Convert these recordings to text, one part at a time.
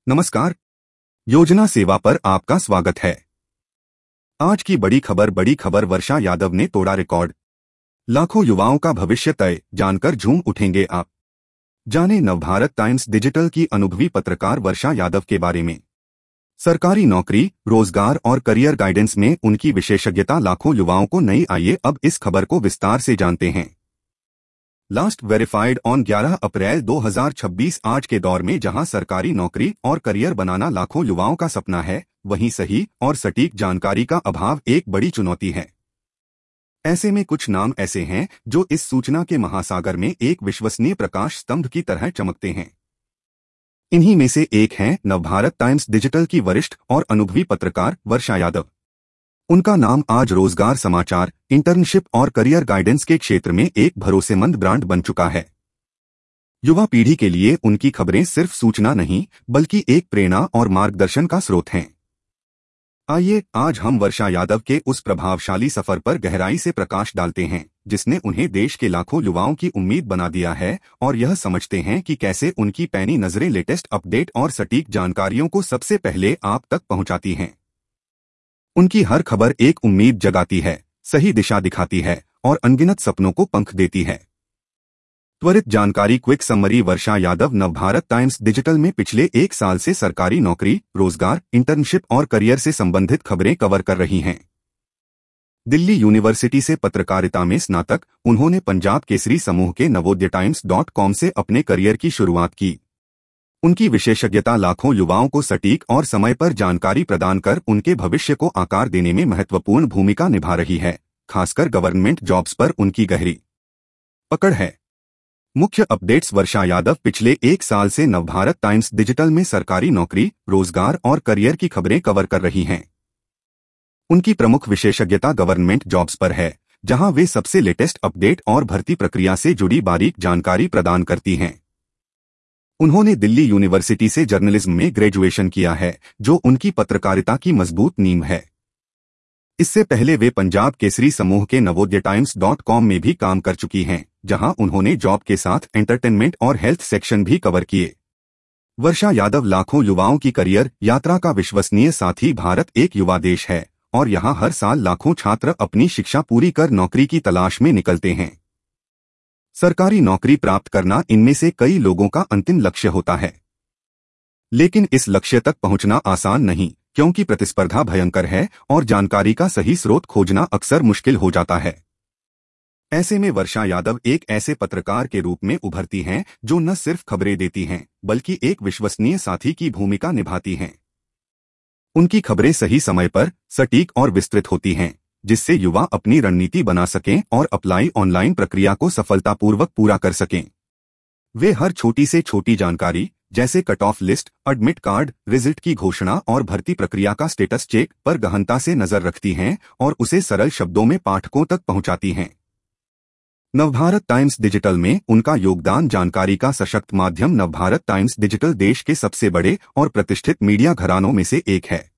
नमस्कार। योजना सेवा पर आपका स्वागत है। आज की बड़ी खबर वर्षा यादव ने तोड़ा रिकॉर्ड। लाखों युवाओं का भविष्य तय, जानकर झूम उठेंगे आप। जाने नवभारत टाइम्स डिजिटल की अनुभवी पत्रकार वर्षा यादव के बारे में। सरकारी नौकरी, रोजगार और करियर गाइडेंस में उनकी विशेषज्ञता लाखों युवाओं को नई। आइए अब इस खबर को विस्तार से जानते हैं। Last verified on 11 April 2026। आज के दौर में जहां सरकारी नौकरी और करियर बनाना लाखों युवाओं का सपना है, वहीं सही और सटीक जानकारी का अभाव एक बड़ी चुनौती है। ऐसे में कुछ नाम ऐसे हैं जो इस सूचना के महासागर में एक विश्वसनीय प्रकाश स्तंभ की तरह चमकते हैं। इन्हीं में से एक हैं नवभारत टाइम्स डिजिटल की वरिष्ठ और अनुभवी पत्रकार वर्षा यादव। उनका नाम आज रोजगार समाचार, इंटर्नशिप और करियर गाइडेंस के क्षेत्र में एक भरोसेमंद ब्रांड बन चुका है। युवा पीढ़ी के लिए उनकी खबरें सिर्फ सूचना नहीं, बल्कि एक प्रेरणा और मार्गदर्शन का स्रोत हैं। आइए आज हम वर्षा यादव के उस प्रभावशाली सफर पर गहराई से प्रकाश डालते हैं, जिसने उन्हें देश के लाखों युवाओं की उम्मीद बना दिया है, और यह समझते हैं कि कैसे उनकी पैनी नजरें लेटेस्ट अपडेट और सटीक जानकारियों को सबसे पहले आप तक पहुंचाती हैं। उनकी हर खबर एक उम्मीद जगाती है, सही दिशा दिखाती है और अनगिनत सपनों को पंख देती है। त्वरित जानकारी quick summary. Varsha Yadav Navbharat Times digital में पिछले एक साल से सरकारी नौकरी, रोजगार, इंटर्नशिप और करियर से संबंधित खबरें कवर कर रही हैं। दिल्ली यूनिवर्सिटी से पत्रकारिता में स्नातक, उन्होंने पंजाब केसरी समूह के नवोदयटाइम्स.com से अपने करियर की शुरुआत की। उनकी विशेषज्ञता लाखों युवाओं को सटीक और समय पर जानकारी प्रदान कर उनके भविष्य को आकार देने में महत्वपूर्ण भूमिका निभा रही है। खासकर गवर्नमेंट जॉब्स पर उनकी गहरी पकड़ है। मुख्य अपडेट्स। वर्षा यादव पिछले एक साल से नवभारत टाइम्स डिजिटल में सरकारी नौकरी, रोजगार और करियर की खबरें कवर कर रही हैं। उनकी प्रमुख विशेषज्ञता गवर्नमेंट जॉब्स पर है, जहां वे सबसे लेटेस्ट अपडेट और भर्ती प्रक्रिया से जुड़ी बारीक जानकारी प्रदान करती हैं। उन्होंने दिल्ली यूनिवर्सिटी से जर्नलिज्म में ग्रेजुएशन किया है, जो उनकी पत्रकारिता की मजबूत नींव है। इससे पहले वे पंजाब केसरी समूह के नवोदयटाइम्स.com में भी काम कर चुकी हैं, जहां उन्होंने जॉब के साथ एंटरटेनमेंट और हेल्थ सेक्शन भी कवर किए। वर्षा यादव लाखों युवाओं की करियर यात्रा का विश्वसनीय साथी। भारत एक युवा देश है और यहां हर साल लाखों छात्र अपनी शिक्षा पूरी कर नौकरी की तलाश में निकलते हैं। सरकारी नौकरी प्राप्त करना इनमें से कई लोगों का अंतिम लक्ष्य होता है, लेकिन इस लक्ष्य तक पहुंचना आसान नहीं, क्योंकि प्रतिस्पर्धा भयंकर है और जानकारी का सही स्रोत खोजना अक्सर मुश्किल हो जाता है। ऐसे में वर्षा यादव एक ऐसे पत्रकार के रूप में उभरती हैं जो न सिर्फ खबरें देती हैं, बल्कि एक विश्वसनीय साथी की भूमिका निभाती हैं। उनकी खबरें सही समय पर, सटीक और विस्तृत होती हैं, जिससे युवा अपनी रणनीति बना सकें और अप्लाई ऑनलाइन प्रक्रिया को सफलतापूर्वक पूरा कर सकें। वे हर छोटी से छोटी जानकारी, जैसे cut off list, admit card, result की घोषणा और भर्ती प्रक्रिया का स्टेटस चेक पर गहनता से नजर रखती हैं और उसे सरल शब्दों में पाठकों तक पहुंचाती हैं। नवभारत टाइम्स डिजिटल में उनका योगदान जानकारी का सशक्त माध्यम। नवभारत टाइम्स डिजिटल देश के सबसे बड़े और प्रतिष्ठित मीडिया घरानों में से एक है।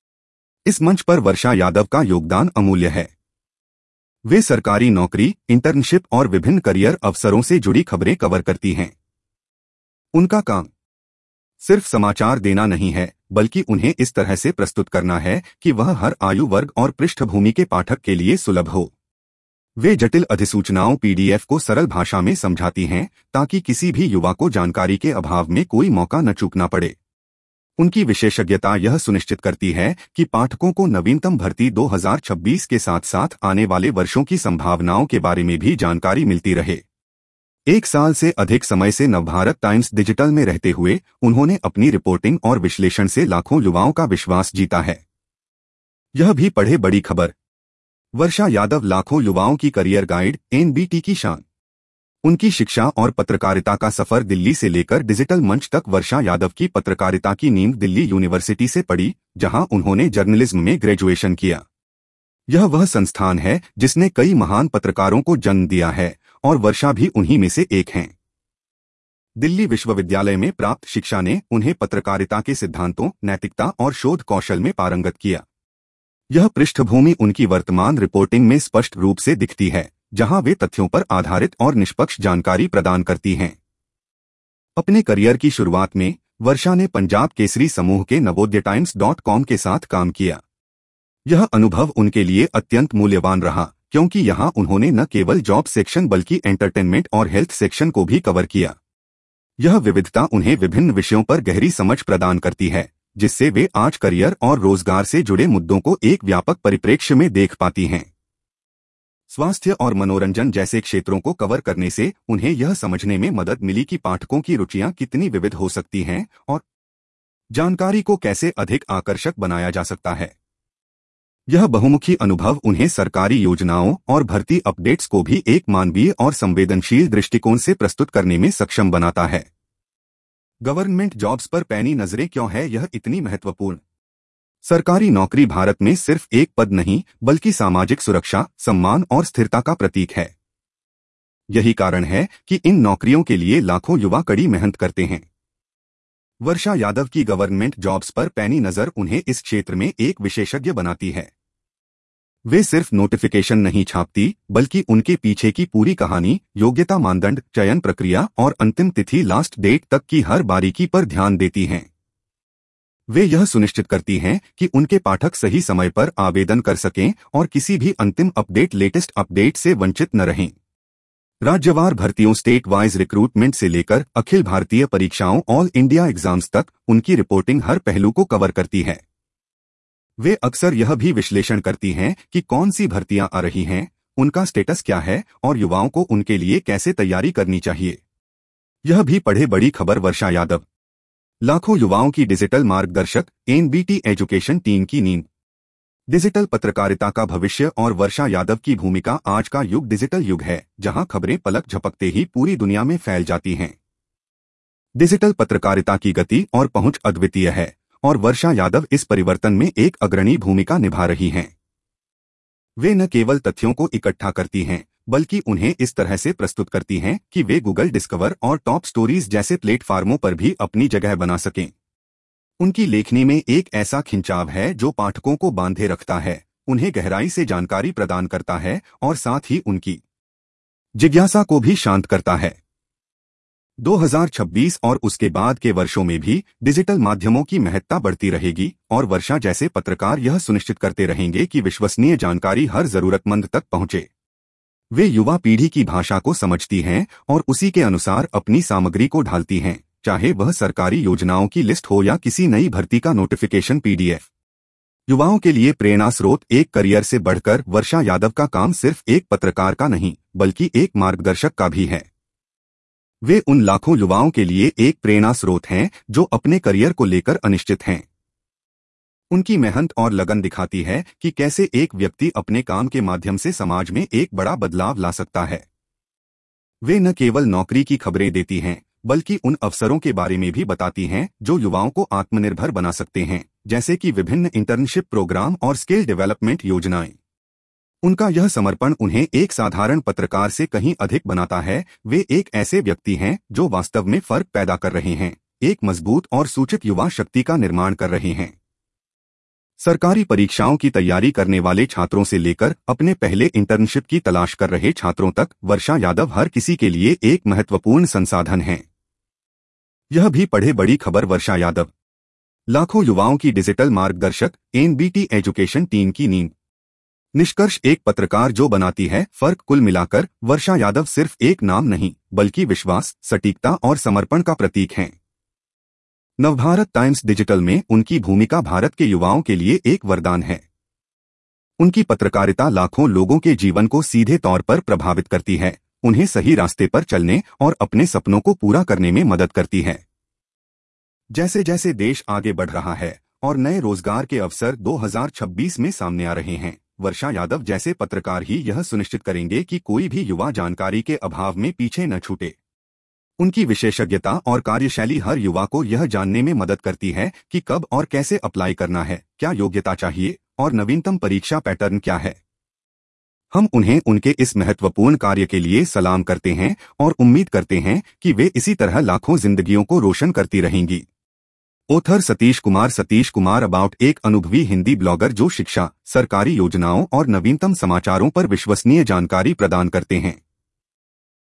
इस मंच पर वर्षा यादव का योगदान अमूल्य है। वे सरकारी नौकरी, इंटर्नशिप और विभिन्न करियर अवसरों से जुड़ी खबरें कवर करती हैं। उनका काम सिर्फ समाचार देना नहीं है, बल्कि उन्हें इस तरह से प्रस्तुत करना है कि वह हर आयु वर्ग और पृष्ठभूमि के पाठक के लिए सुलभ हो। वे जटिल अधिसूचनाओं PDF को सरल भाषा में समझाती हैं, ताकि किसी भी युवा को जानकारी के अभाव में कोई मौका न चूकना पड़े। उनकी विशेषज्ञता यह सुनिश्चित करती है कि पाठकों को नवीनतम भर्ती 2026 के साथ साथ आने वाले वर्षों की संभावनाओं के बारे में भी जानकारी मिलती रहे। एक साल से अधिक समय से नवभारत टाइम्स डिजिटल में रहते हुए उन्होंने अपनी रिपोर्टिंग और विश्लेषण से लाखों युवाओं का विश्वास जीता है। यह भी पढ़े बड़ी खबर। वर्षा यादव लाखों युवाओं की करियर गाइड, NBT की शान। उनकी शिक्षा और पत्रकारिता का सफर दिल्ली से लेकर डिजिटल मंच तक। वर्षा यादव की पत्रकारिता की नींव दिल्ली यूनिवर्सिटी से पड़ी, जहां उन्होंने जर्नलिज्म में ग्रेजुएशन किया। यह वह संस्थान है जिसने कई महान पत्रकारों को जन्म दिया है, और वर्षा भी उन्हीं में से एक हैं। दिल्ली विश्वविद्यालय में प्राप्त शिक्षा ने उन्हें पत्रकारिता के सिद्धांतों, नैतिकता और शोध कौशल में पारंगत किया। यह पृष्ठभूमि उनकी वर्तमान रिपोर्टिंग में स्पष्ट रूप से दिखती है, जहां वे तथ्यों पर आधारित और निष्पक्ष जानकारी प्रदान करती हैं। अपने करियर की शुरुआत में वर्षा ने पंजाब केसरी समूह के नवोदयटाइम्स.com के साथ काम किया। यह अनुभव उनके लिए अत्यंत मूल्यवान रहा, क्योंकि यहाँ उन्होंने न केवल जॉब सेक्शन बल्कि एंटरटेनमेंट और हेल्थ सेक्शन को भी कवर किया। यह विविधता उन्हें विभिन्न विषयों पर गहरी समझ प्रदान करती है, जिससे वे आज करियर और रोजगार से जुड़े मुद्दों को एक व्यापक परिप्रेक्ष्य में देख पाती हैं। स्वास्थ्य और मनोरंजन जैसे क्षेत्रों को कवर करने से उन्हें यह समझने में मदद मिली कि पाठकों की रुचियां कितनी विविध हो सकती हैं और जानकारी को कैसे अधिक आकर्षक बनाया जा सकता है। यह बहुमुखी अनुभव उन्हें सरकारी योजनाओं और भर्ती अपडेट्स को भी एक मानवीय और संवेदनशील दृष्टिकोण से प्रस्तुत करने में सक्षम बनाता है। गवर्नमेंट जॉब्स पर पैनी नजरें क्यों है यह इतनी महत्वपूर्ण? सरकारी नौकरी भारत में सिर्फ एक पद नहीं, बल्कि सामाजिक सुरक्षा, सम्मान और स्थिरता का प्रतीक है। यही कारण है कि इन नौकरियों के लिए लाखों युवा कड़ी मेहनत करते हैं। वर्षा यादव की गवर्नमेंट जॉब्स पर पैनी नजर उन्हें इस क्षेत्र में एक विशेषज्ञ बनाती है। वे सिर्फ नोटिफिकेशन नहीं छापती, बल्कि उनके पीछे की पूरी कहानी, योग्यता मानदंड, चयन प्रक्रिया और अंतिम तिथि लास्ट डेट तक की हर बारीकी पर ध्यान देती हैं। वे यह सुनिश्चित करती हैं कि उनके पाठक सही समय पर आवेदन कर सकें और किसी भी अंतिम अपडेट, लेटेस्ट अपडेट से वंचित न रहें। राज्यवार भर्तियों, स्टेट वाइज रिक्रूटमेंट से लेकर अखिल भारतीय परीक्षाओं, ऑल इंडिया एग्जाम्स तक उनकी रिपोर्टिंग हर पहलू को कवर करती है। वे अक्सर यह भी विश्लेषण करती हैं कि कौन सी भर्तियां आ रही हैं, उनका स्टेटस क्या है और युवाओं को उनके लिए कैसे तैयारी करनी चाहिए। यह भी पढ़े बड़ी खबर। वर्षा यादव लाखों युवाओं की डिजिटल मार्गदर्शक, एनबीटी एजुकेशन टीम की नींद। डिजिटल पत्रकारिता का भविष्य और वर्षा यादव की भूमिका। आज का युग डिजिटल युग है, जहां खबरें पलक झपकते ही पूरी दुनिया में फैल जाती हैं। डिजिटल पत्रकारिता की गति और पहुंच अद्वितीय है और वर्षा यादव इस परिवर्तन में एक अग्रणी भूमिका निभा रही हैं। वे न केवल तथ्यों को इकट्ठा करती हैं, बल्कि उन्हें इस तरह से प्रस्तुत करती हैं कि वे गूगल डिस्कवर और टॉप स्टोरीज जैसे प्लेटफार्मों पर भी अपनी जगह बना सकें। उनकी लेखनी में एक ऐसा खिंचाव है जो पाठकों को बांधे रखता है, उन्हें गहराई से जानकारी प्रदान करता है और साथ ही उनकी जिज्ञासा को भी शांत करता है। 2026 और उसके बाद के वर्षों में भी डिजिटल माध्यमों की महत्ता बढ़ती रहेगी और वर्षा जैसे पत्रकार यह सुनिश्चित करते रहेंगे कि विश्वसनीय जानकारी हर जरूरतमंद तक पहुंचे। वे युवा पीढ़ी की भाषा को समझती हैं और उसी के अनुसार अपनी सामग्री को ढालती हैं, चाहे वह सरकारी योजनाओं की लिस्ट हो या किसी नई भर्ती का नोटिफिकेशन पीडीएफ। युवाओं के लिए प्रेरणा स्रोत। एक करियर से बढ़कर वर्षा यादव का काम सिर्फ एक पत्रकार का नहीं, बल्कि एक मार्गदर्शक का भी है। वे उन लाखों युवाओं के लिए एक प्रेरणा स्रोत हैं जो अपने करियर को लेकर अनिश्चित हैं। उनकी मेहनत और लगन दिखाती है कि कैसे एक व्यक्ति अपने काम के माध्यम से समाज में एक बड़ा बदलाव ला सकता है। वे न केवल नौकरी की खबरें देती हैं, बल्कि उन अवसरों के बारे में भी बताती हैं जो युवाओं को आत्मनिर्भर बना सकते हैं, जैसे कि विभिन्न इंटर्नशिप प्रोग्राम और स्किल डेवलपमेंट योजनाएं। उनका यह समर्पण उन्हें एक साधारण पत्रकार से कहीं अधिक बनाता है। वे एक ऐसे व्यक्ति हैं जो वास्तव में फर्क पैदा कर रहे हैं, एक मजबूत और सूचित युवा शक्ति का निर्माण कर रहे हैं। सरकारी परीक्षाओं की तैयारी करने वाले छात्रों से लेकर अपने पहले इंटर्नशिप की तलाश कर रहे छात्रों तक, वर्षा यादव हर किसी के लिए एक महत्वपूर्ण संसाधन हैं। यह भी पढ़े बड़ी खबर। वर्षा यादव लाखों युवाओं की डिजिटल मार्गदर्शक, एनबीटी एजुकेशन टीम की नींद। निष्कर्ष, एक पत्रकार जो बनाती है फर्क। कुल मिलाकर वर्षा यादव सिर्फ एक नाम नहीं, बल्कि विश्वास, सटीकता और समर्पण का प्रतीक हैं। नवभारत टाइम्स डिजिटल में उनकी भूमिका भारत के युवाओं के लिए एक वरदान है। उनकी पत्रकारिता लाखों लोगों के जीवन को सीधे तौर पर प्रभावित करती है, उन्हें सही रास्ते पर चलने और अपने सपनों को पूरा करने में मदद करती है। जैसे जैसे देश आगे बढ़ रहा है और नए रोजगार के अवसर 2026 में सामने आ रहे हैं, वर्षा यादव जैसे पत्रकार ही यह सुनिश्चित करेंगे कि कोई भी युवा जानकारी के अभाव में पीछे न छूटे। उनकी विशेषज्ञता और कार्यशैली हर युवा को यह जानने में मदद करती है कि कब और कैसे अप्लाई करना है, क्या योग्यता चाहिए और नवीनतम परीक्षा पैटर्न क्या है। हम उन्हें उनके इस महत्वपूर्ण कार्य के लिए सलाम करते हैं और उम्मीद करते हैं कि वे इसी तरह लाखों जिंदगियों को रोशन करती रहेंगी। ऑथर सतीश कुमार अबाउट एक अनुभवी हिंदी ब्लॉगर जो शिक्षा, सरकारी योजनाओं और नवीनतम समाचारों पर विश्वसनीय जानकारी प्रदान करते हैं।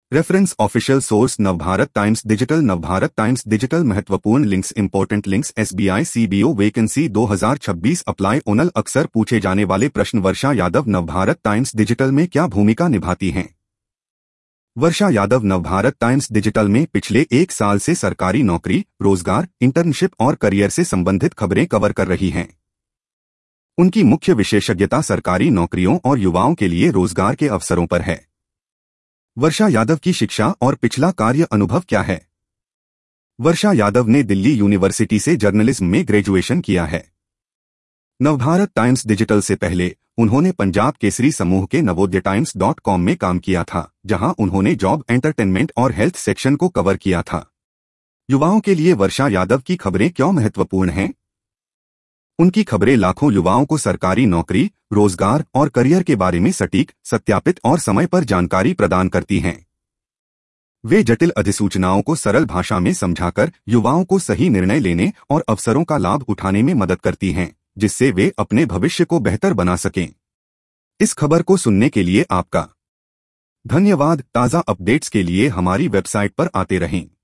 Reference official source Navbharat Times digital महत्वपूर्ण links important links SBI CBO vacancy 2026 apply online अक्सर पूछे जाने वाले प्रश्न वर्षा यादव नवभारत टाइम्स डिजिटल में क्या भूमिका निभाती हैं? वर्षा यादव नवभारत टाइम्स डिजिटल में पिछले 1 साल से सरकारी नौकरी, रोजगार, इंटर्नशिप और करियर से संबंधित खबरें कवर कर रही हैं। उनकी मुख्य विशेषज्ञता सरकारी नौकरियों और युवाओं के लिए रोजगार के अवसरों पर है। वर्षा यादव की शिक्षा और पिछला कार्य अनुभव क्या है? वर्षा यादव ने दिल्ली यूनिवर्सिटी से जर्नलिज्म में ग्रेजुएशन किया है। नवभारत टाइम्स डिजिटल से पहले उन्होंने पंजाब केसरी समूह के नवोदयटाइम्स.com में काम किया था, जहां उन्होंने जॉब, एंटरटेनमेंट और हेल्थ सेक्शन को कवर किया था। युवाओं के लिए वर्षा यादव की खबरें क्यों महत्वपूर्ण हैं? उनकी खबरें लाखों युवाओं को सरकारी नौकरी, रोजगार और करियर के बारे में सटीक, सत्यापित और समय पर जानकारी प्रदान करती हैं। वे जटिल अधिसूचनाओं को सरल भाषा में समझाकर युवाओं को सही निर्णय लेने और अवसरों का लाभ उठाने में मदद करती हैं, जिससे वे अपने भविष्य को बेहतर बना सकें। इस खबर को सुनने के लिए आपका धन्यवाद। ताज़ा अपडेट्स के लिए हमारी वेबसाइट पर आते रहें।